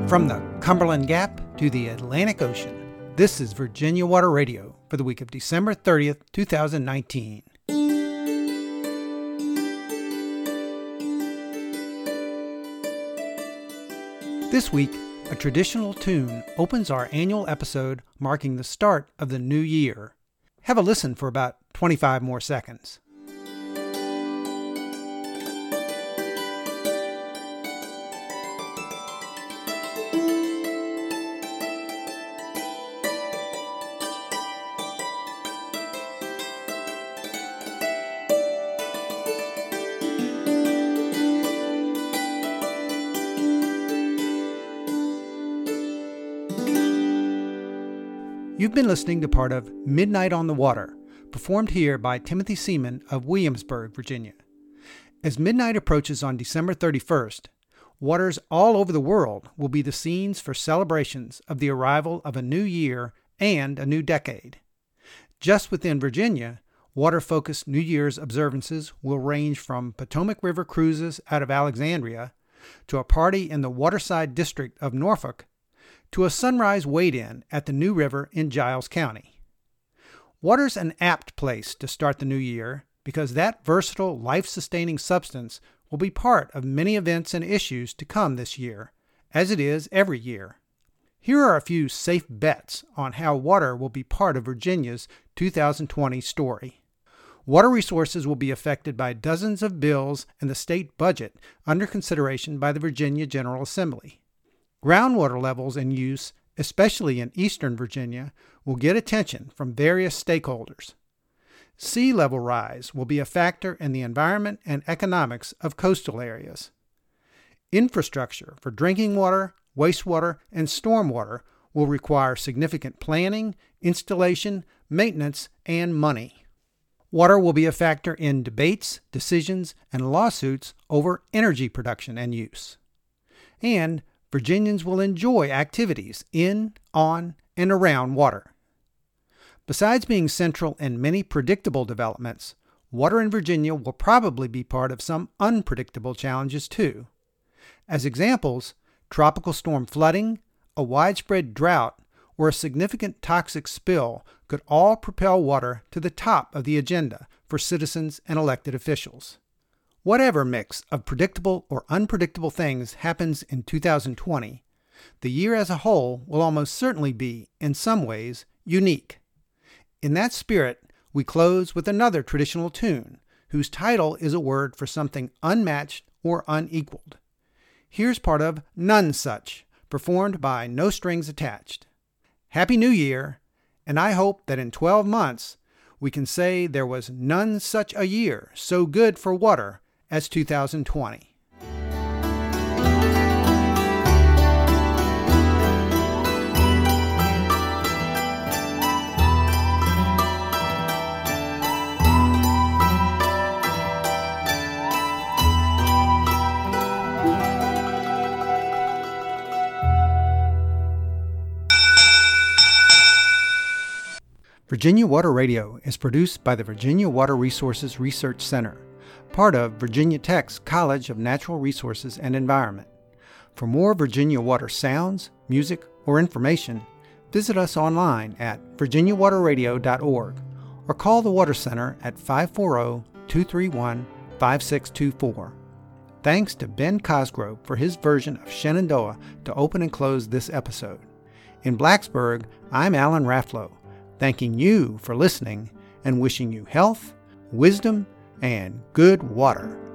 From the Cumberland Gap to the Atlantic Ocean, this is Virginia Water Radio for the week of December 30th, 2019. This week, a traditional tune opens our annual episode marking the start of the new year. Have a listen for about 25 more seconds. You've been listening to part of Midnight on the Water, performed here by Timothy Seaman of Williamsburg, Virginia. As midnight approaches on December 31st, waters all over the world will be the scenes for celebrations of the arrival of a new year and a new decade. Just within Virginia, water-focused New Year's observances will range from Potomac River cruises out of Alexandria to a party in the Waterside District of Norfolk to a sunrise wade-in at the New River in Giles County. Water's an apt place to start the new year because that versatile, life-sustaining substance will be part of many events and issues to come this year, as it is every year. Here are a few safe bets on how water will be part of Virginia's 2020 story. Water resources will be affected by dozens of bills and the state budget under consideration by the Virginia General Assembly. Groundwater levels and use, especially in eastern Virginia, will get attention from various stakeholders. Sea level rise will be a factor in the environment and economics of coastal areas. Infrastructure for drinking water, wastewater, and stormwater will require significant planning, installation, maintenance, and money. Water will be a factor in debates, decisions, and lawsuits over energy production and use. And Virginians will enjoy activities in, on, and around water. Besides being central in many predictable developments, water in Virginia will probably be part of some unpredictable challenges too. As examples, tropical storm flooding, a widespread drought, or a significant toxic spill could all propel water to the top of the agenda for citizens and elected officials. Whatever mix of predictable or unpredictable things happens in 2020, the year as a whole will almost certainly be, in some ways, unique. In that spirit, we close with another traditional tune, whose title is a word for something unmatched or unequaled. Here's part of None Such, performed by No Strings Attached. Happy New Year, and I hope that in 12 months we can say there was none such a year so good for water as 2020. Virginia Water Radio is produced by the Virginia Water Resources Research Center, part of Virginia Tech's College of Natural Resources and Environment. For more Virginia water sounds, music, or information, visit us online at virginiawaterradio.org or call the Water Center at 540-231-5624. Thanks to Ben Cosgrove for his version of Shenandoah to open and close this episode. In Blacksburg, I'm Alan Rafflow, thanking you for listening and wishing you health, wisdom, and good water.